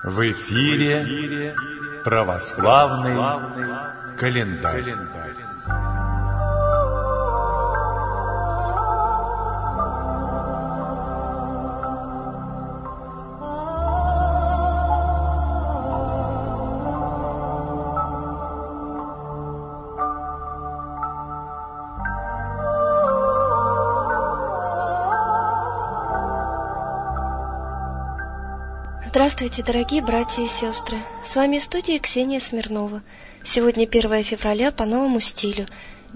В эфире православный календарь. Здравствуйте, дорогие братья и сестры! С вами в студии Ксения Смирнова. Сегодня 1 февраля по новому стилю,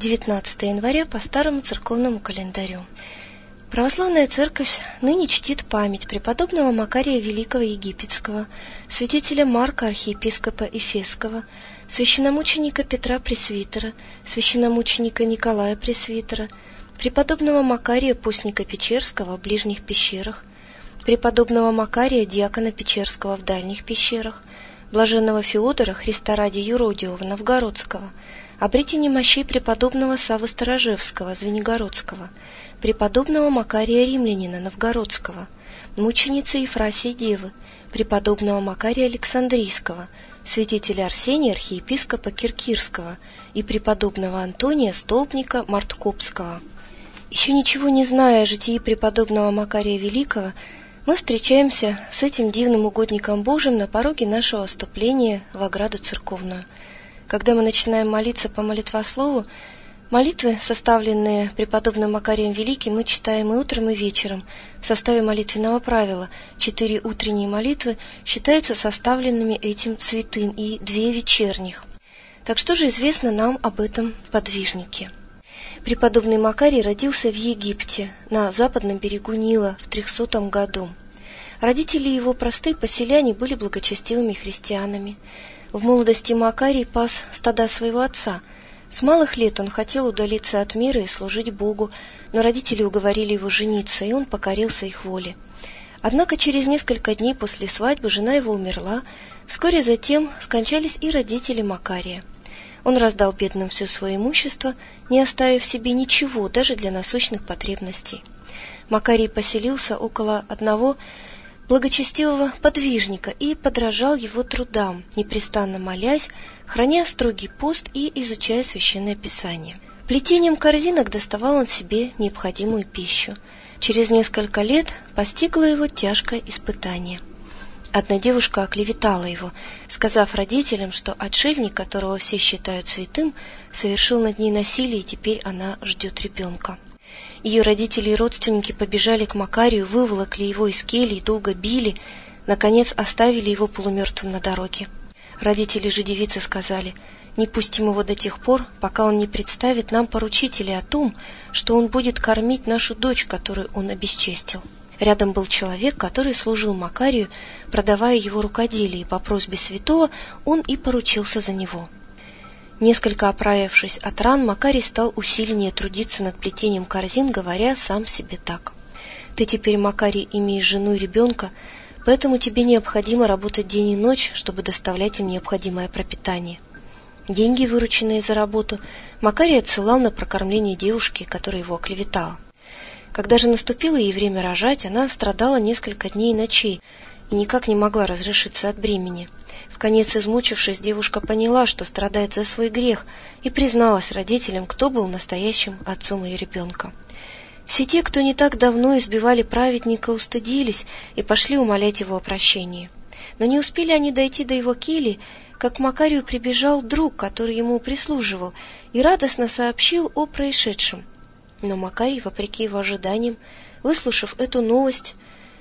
19 января по старому церковному календарю. Православная церковь ныне чтит память преподобного Макария Великого Египетского, святителя Марка архиепископа Эфесского, священномученика Петра Пресвитера, священномученика Николая Пресвитера, преподобного Макария Постника Печерского в ближних пещерах, преподобного Макария диакона Печерского в дальних пещерах, блаженного Феодора Христа ради Юродиева Новгородского, обретение мощей преподобного Саввы Сторожевского Звенигородского, преподобного Макария Римлянина Новгородского, мученицы Ефрасии Девы, преподобного Макария Александрийского, святителя Арсения архиепископа Киркирского и преподобного Антония Столпника Марткопского. Еще ничего не зная о житии преподобного Макария Великого, мы встречаемся с этим дивным угодником Божьим на пороге нашего вступления в ограду церковную. Когда мы начинаем молиться по молитвослову, молитвы, составленные преподобным Макарием Великим, мы читаем и утром, и вечером. В составе молитвенного правила 4 утренние молитвы считаются составленными этим святым и 2 вечерних. Так что же известно нам об этом подвижнике? Преподобный Макарий родился в Египте, на западном берегу Нила, в 300 году. Родители его, простые поселяне, были благочестивыми христианами. В молодости Макарий пас стада своего отца. С малых лет он хотел удалиться от мира и служить Богу, но родители уговорили его жениться, и он покорился их воле. Однако через несколько дней после свадьбы жена его умерла, вскоре затем скончались и родители Макария. Он раздал бедным все свое имущество, не оставив себе ничего, даже для насущных потребностей. Макарий поселился около одного благочестивого подвижника и подражал его трудам, непрестанно молясь, храня строгий пост и изучая священное писание. Плетением корзинок доставал он себе необходимую пищу. Через несколько лет постигло его тяжкое испытание. Одна девушка оклеветала его, сказав родителям, что отшельник, которого все считают святым, совершил над ней насилие, и теперь она ждет ребенка. Ее родители и родственники побежали к Макарию, выволокли его из кельи, долго били, наконец оставили его полумертвым на дороге. Родители же девицы сказали: «Не пустим его до тех пор, пока он не представит нам поручителя о том, что он будет кормить нашу дочь, которую он обесчестил». Рядом был человек, который служил Макарию, продавая его рукоделие, и по просьбе святого он и поручился за него. Несколько оправившись от ран, Макарий стал усиленнее трудиться над плетением корзин, говоря сам себе так: «Ты теперь, Макарий, имеешь жену и ребенка, поэтому тебе необходимо работать день и ночь, чтобы доставлять им необходимое пропитание». Деньги, вырученные за работу, Макарий отсылал на прокормление девушки, которая его оклеветала. Когда же наступило ей время рожать, она страдала несколько дней и ночей и никак не могла разрешиться от бремени. Вконец измучившись, девушка поняла, что страдает за свой грех, и призналась родителям, кто был настоящим отцом ее ребенка. Все те, кто не так давно избивали праведника, устыдились и пошли умолять его о прощении. Но не успели они дойти до его кельи, как к Макарию прибежал друг, который ему прислуживал, и радостно сообщил о происшедшем. Но Макарий, вопреки его ожиданиям, выслушав эту новость,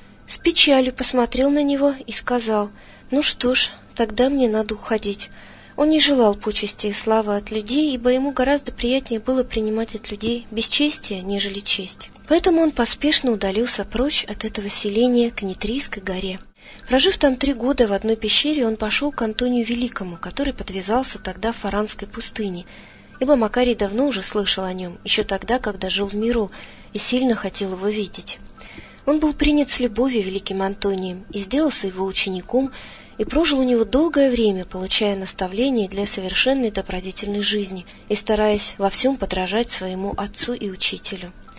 с печалью посмотрел на него и сказал: «Ну что ж, тогда мне надо уходить». Он не желал почести и славы от людей, ибо ему гораздо приятнее было принимать от людей бесчестие, нежели честь. Поэтому он поспешно удалился прочь от этого селения к Нитрийской горе. Прожив там 3 года в одной пещере, он пошел к Антонию Великому, который подвязался тогда в Фаранской пустыне, ибо Макарий давно уже слышал о нем, еще тогда, когда жил в миру, и сильно хотел его видеть. Он был принят с любовью великим Антонием и сделался его учеником, и прожил у него долгое время, получая наставления для совершенной добродетельной жизни и стараясь во всем подражать своему отцу и учителю.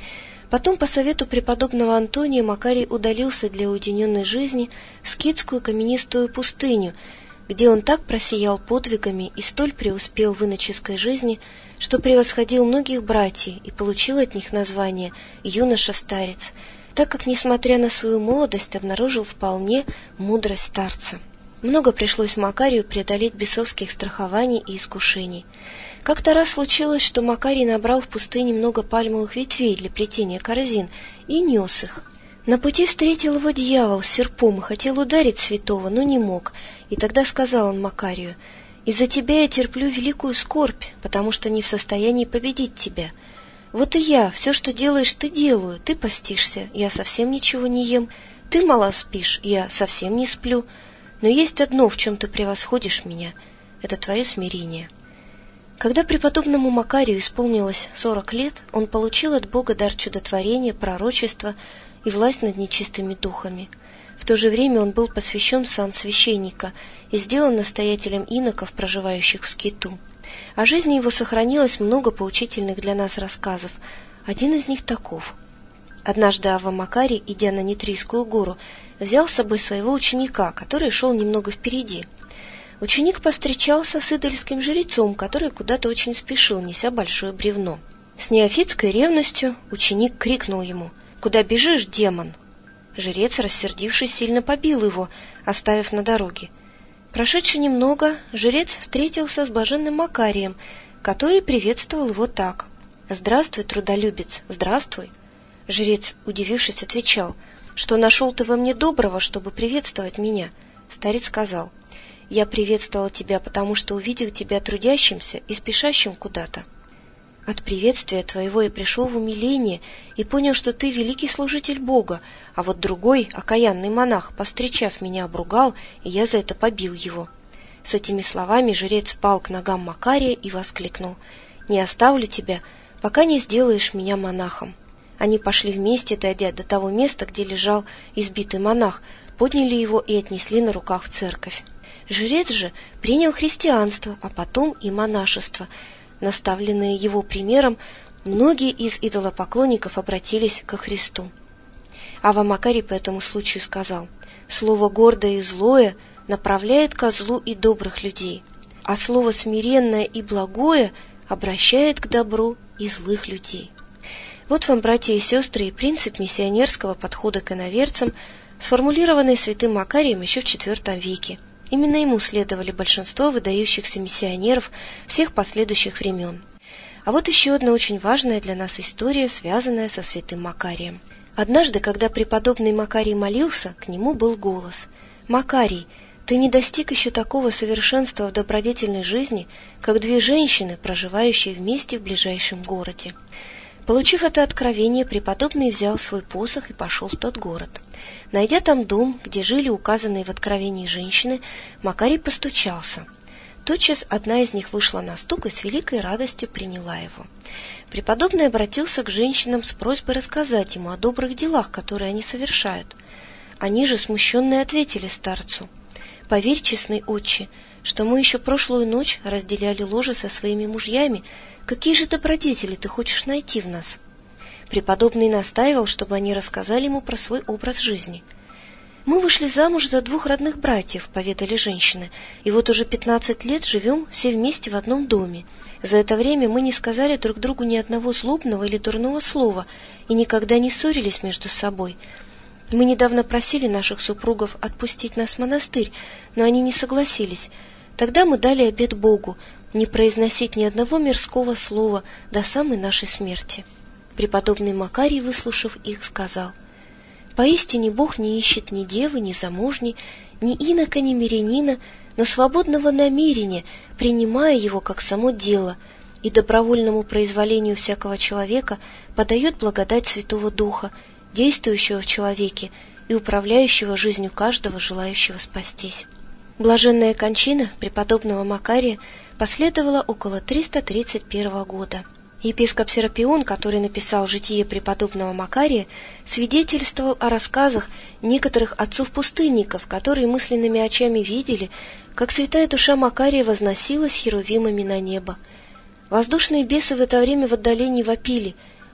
Потом, по совету преподобного Антония, Макарий удалился для уединенной жизни в скитскую каменистую пустыню, где он так просиял подвигами и столь преуспел в иноческой жизни, что превосходил многих братьев и получил от них название «юноша-старец», так как, несмотря на свою молодость, обнаружил вполне мудрость старца. Много пришлось Макарию преодолеть бесовских страхований и искушений. Как-то раз случилось, что Макарий набрал в пустыне много пальмовых ветвей для плетения корзин и нес их. На пути встретил его дьявол с серпом и хотел ударить святого, но не мог, и тогда сказал он Макарию: «Из-за тебя я терплю великую скорбь, потому что не в состоянии победить тебя. Вот и я, все, что делаешь, ты делаю, ты постишься, я совсем ничего не ем, ты мало спишь, я совсем не сплю, но есть одно, в чем ты превосходишь меня, это твое смирение». Когда преподобному Макарию исполнилось 40 лет, он получил от Бога дар чудотворения, пророчества и власть над нечистыми духами. В то же время он был посвящен в сан священника и сделан настоятелем иноков, проживающих в скиту. О жизни его сохранилось много поучительных для нас рассказов. Один из них таков. Однажды Авва Макарий, идя на Нитрийскую гору, взял с собой своего ученика, который шел немного впереди. Ученик повстречался с идольским жрецом, который куда-то очень спешил, неся большое бревно. С неофитской ревностью ученик крикнул ему: «Куда бежишь, демон?» Жрец, рассердившись, сильно побил его, оставив на дороге. Прошедши немного, жрец встретился с блаженным Макарием, который приветствовал его так: «Здравствуй, трудолюбец, здравствуй!» Жрец, удивившись, отвечал: «Что нашел ты во мне доброго, чтобы приветствовать меня?» Старец сказал: «Я приветствовал тебя, потому что увидел тебя трудящимся и спешащим куда-то. От приветствия твоего я пришел в умиление и понял, что ты великий служитель Бога, а вот другой, окаянный монах, повстречав меня, обругал, и я за это побил его». С этими словами жрец пал к ногам Макария и воскликнул: «Не оставлю тебя, пока не сделаешь меня монахом». Они пошли вместе, дойдя до того места, где лежал избитый монах, подняли его и отнесли на руках в церковь. Жрец же принял христианство, а потом и монашество. Наставленные его примером, многие из идолопоклонников обратились ко Христу. Авва Макарий по этому случаю сказал: «Слово гордое и злое направляет ко злу и добрых людей, а слово смиренное и благое обращает к добру и злых людей». Вот вам, братья и сестры, и принцип миссионерского подхода к иноверцам, сформулированный святым Макарием еще в IV веке. Именно ему следовали большинство выдающихся миссионеров всех последующих времен. А вот еще одна очень важная для нас история, связанная со святым Макарием. Однажды, когда преподобный Макарий молился, к нему был голос: «Макарий, ты не достиг еще такого совершенства в добродетельной жизни, как две женщины, проживающие вместе в ближайшем городе». Получив это откровение, преподобный взял свой посох и пошел в тот город. Найдя там дом, где жили указанные в откровении женщины, Макарий постучался. Тотчас одна из них вышла на стук и с великой радостью приняла его. Преподобный обратился к женщинам с просьбой рассказать ему о добрых делах, которые они совершают. Они же, смущенные, ответили старцу: «Поверь, честный отче, что мы еще прошлую ночь разделяли ложе со своими мужьями. Какие же добродетели ты хочешь найти в нас?» Преподобный настаивал, чтобы они рассказали ему про свой образ жизни. «Мы вышли замуж за двух родных братьев», — поведали женщины, «и вот уже 15 лет живем все вместе в одном доме. За это время мы не сказали друг другу ни одного злобного или дурного слова и никогда не ссорились между собой. Мы недавно просили наших супругов отпустить нас в монастырь, но они не согласились. Тогда мы дали обет Богу не произносить ни одного мирского слова до самой нашей смерти». Преподобный Макарий, выслушав их, сказал: «Поистине Бог не ищет ни девы, ни замужней, ни инока, ни мирянина, но свободного намерения, принимая его как само дело, и добровольному произволению всякого человека подает благодать Святого Духа, действующего в человеке и управляющего жизнью каждого, желающего спастись». Блаженная кончина преподобного Макария последовала около 331 года. Епископ Серапион, который написал «Житие преподобного Макария», свидетельствовал о рассказах некоторых отцов-пустынников, которые мысленными очами видели, как святая душа Макария возносилась херувимами на небо. Воздушные бесы в это время в отдалении вопили: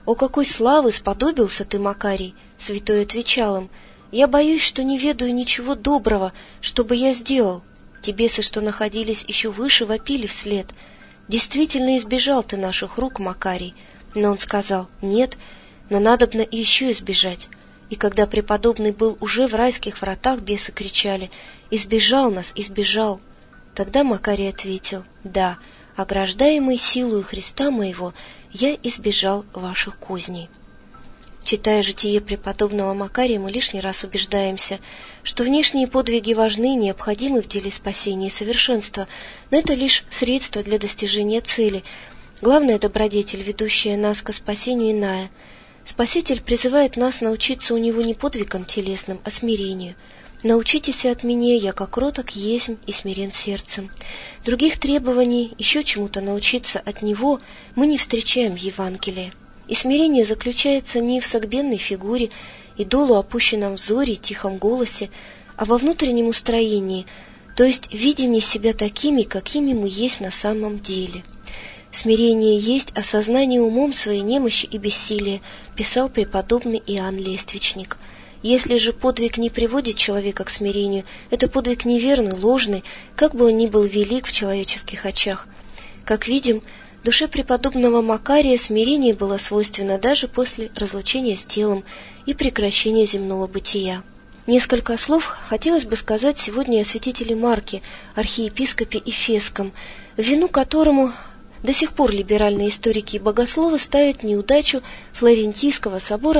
«О, какой славы сподобился ты, Макарий!» Святой отвечал им: «Я боюсь, что не ведаю ничего доброго, что бы я сделал». Те бесы, что находились еще выше, вопили вслед: «Действительно избежал ты наших рук, Макарий». Но он сказал: «Нет, но надобно и еще избежать». И когда преподобный был уже в райских вратах, бесы кричали: «Избежал нас, избежал». Тогда Макарий ответил: «Да, ограждаемый силою Христа моего, я избежал ваших козней». Читая житие преподобного Макария, мы лишний раз убеждаемся, что внешние подвиги важны и необходимы в деле спасения и совершенства, но это лишь средство для достижения цели. Главная добродетель, ведущая нас ко спасению, иная. Спаситель призывает нас научиться у него не подвигам телесным, а смирению. «Научитесь от меня, яко кроток есмь и смирен сердцем». Других требований еще чему-то научиться от него мы не встречаем в Евангелии. И смирение заключается не в согбенной фигуре, идолу опущенном взоре и тихом голосе, а во внутреннем устроении, то есть видении себя такими, какими мы есть на самом деле. «Смирение есть осознание умом своей немощи и бессилия», писал преподобный Иоанн Лествичник. Если же подвиг не приводит человека к смирению, это подвиг неверный, ложный, как бы он ни был велик в человеческих очах. Как видим, душе преподобного Макария смирение было свойственно даже после разлучения с телом и прекращения земного бытия. Несколько слов хотелось бы сказать сегодня о святителе Марке, архиепископе Эфесском, в вину которому до сих пор либеральные историки и богословы ставят неудачу Флорентийского собора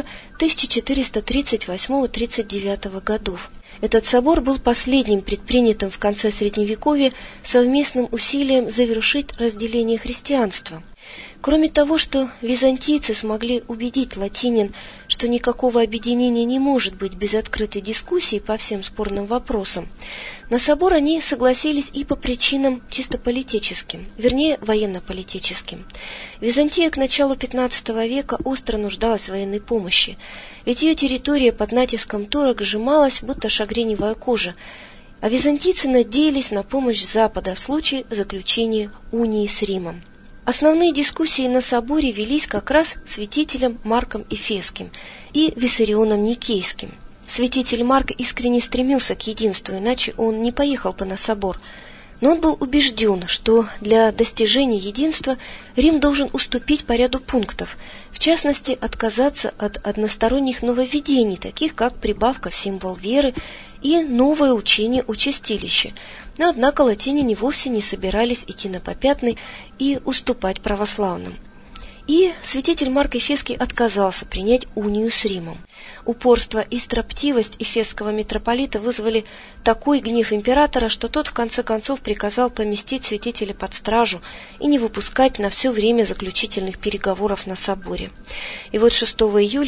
1438-39 годов. Этот собор был последним предпринятым в конце Средневековья совместным усилием завершить разделение христианства. Кроме того, что византийцы смогли убедить латинян, что никакого объединения не может быть без открытой дискуссии по всем спорным вопросам, на собор они согласились и по причинам чисто политическим, вернее, военно-политическим. Византия к началу XV века остро нуждалась в военной помощи, ведь ее территория под натиском турок сжималась, будто шагреневая кожа, а византийцы надеялись на помощь Запада в случае заключения унии с Римом. Основные дискуссии на соборе велись как раз святителем Марком Эфесским и Виссарионом Никейским. Святитель Марк искренне стремился к единству, иначе он не поехал бы на собор. Но он был убежден, что для достижения единства Рим должен уступить по ряду пунктов, в частности, отказаться от односторонних нововведений, таких как прибавка в символ веры и новое учение о чистилище. Но, однако, латиняне вовсе не собирались идти на попятный и уступать православным. И святитель Марк Эфесский отказался принять унию с Римом. Упорство и строптивость эфесского митрополита вызвали такой гнев императора, что тот в конце концов приказал поместить святителя под стражу и не выпускать на все время заключительных переговоров на соборе. И вот 6 июля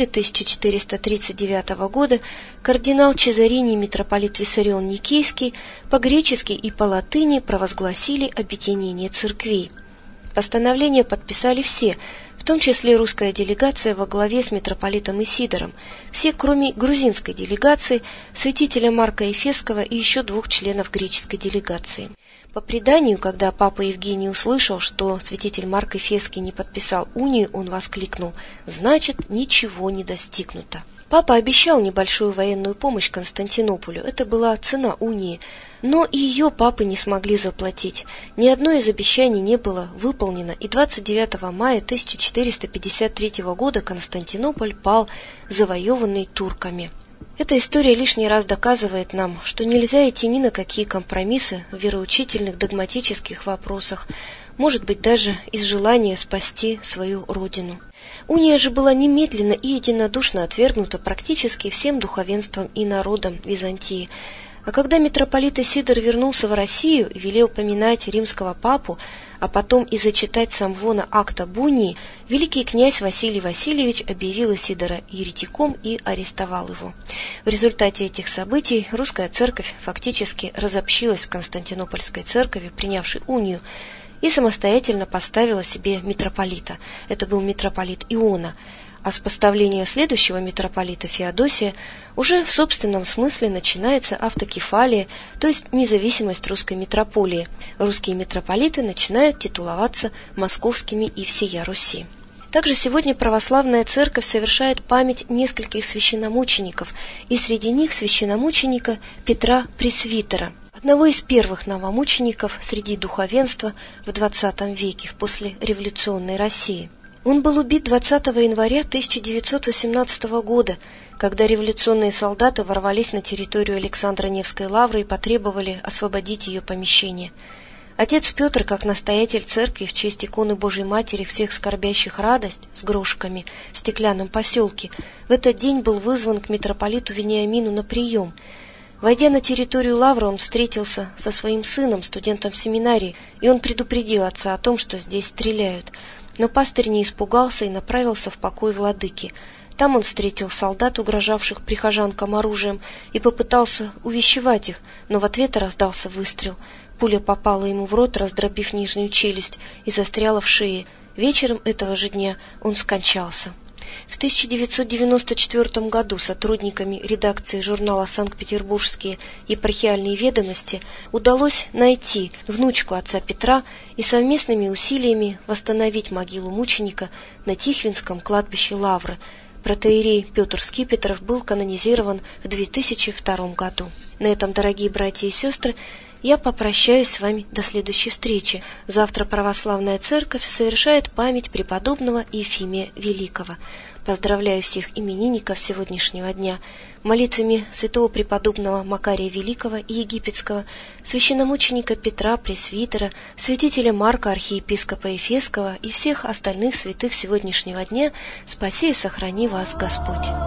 1439 года кардинал Чезариний и митрополит Виссарион Никейский по-гречески и по-латыни провозгласили объединение церквей. Постановление подписали все, в том числе русская делегация во главе с митрополитом Исидором, все, кроме грузинской делегации, святителя Марка Эфесского и еще 2 членов греческой делегации. По преданию, когда папа Евгений услышал, что святитель Марк Эфесский не подписал унию, он воскликнул: «Значит, ничего не достигнуто». Папа обещал небольшую военную помощь Константинополю, это была цена унии, но и ее папы не смогли заплатить. Ни одно из обещаний не было выполнено, и 29 мая 1453 года Константинополь пал, завоеванный турками. Эта история лишний раз доказывает нам, что нельзя идти ни на какие компромиссы в вероучительных догматических вопросах, может быть, даже из желания спасти свою родину. Уния же была немедленно и единодушно отвергнута практически всем духовенством и народом Византии. А когда митрополит Исидор вернулся в Россию и велел поминать римского папу, а потом и зачитать с амвона акт об унии, великий князь Василий Васильевич объявил Исидора еретиком и арестовал его. В результате этих событий русская церковь фактически разобщилась с Константинопольской церковью, принявшей унию, и самостоятельно поставила себе митрополита. Это был митрополит Иона. А с поставления следующего митрополита Феодосия уже в собственном смысле начинается автокефалия, то есть независимость русской митрополии. Русские митрополиты начинают титуловаться московскими и всея Руси. Также сегодня православная церковь совершает память нескольких священномучеников, и среди них священномученика Петра Пресвитера, одного из первых новомучеников среди духовенства в XX веке в послереволюционной России. Он был убит 20 января 1918 года, когда революционные солдаты ворвались на территорию Александра Невской лавры и потребовали освободить ее помещение. Отец Петр, как настоятель церкви в честь иконы Божией Матери всех скорбящих радость с грошками в Стеклянном поселке, в этот день был вызван к митрополиту Вениамину на прием. Войдя на территорию лавры, он встретился со своим сыном, студентом семинарии, и он предупредил отца о том, что здесь стреляют. Но пастырь не испугался и направился в покой владыки. Там он встретил солдат, угрожавших прихожанкам оружием, и попытался увещевать их, но в ответ раздался выстрел. Пуля попала ему в рот, раздробив нижнюю челюсть, и застряла в шее. Вечером этого же дня он скончался. В 1994 году сотрудниками редакции журнала «Санкт-Петербургские епархиальные ведомости» удалось найти внучку отца Петра и совместными усилиями восстановить могилу мученика на Тихвинском кладбище Лавры. Протоиерей Петр Скипетров был канонизирован в 2002 году. На этом, дорогие братья и сестры, я попрощаюсь с вами до следующей встречи. Завтра православная церковь совершает память преподобного Ефимия Великого. Поздравляю всех именинников сегодняшнего дня молитвами святого преподобного Макария Великого и Египетского, священномученика Петра Пресвитера, святителя Марка, архиепископа Ефесского и всех остальных святых сегодняшнего дня. Спаси и сохрани вас Господь.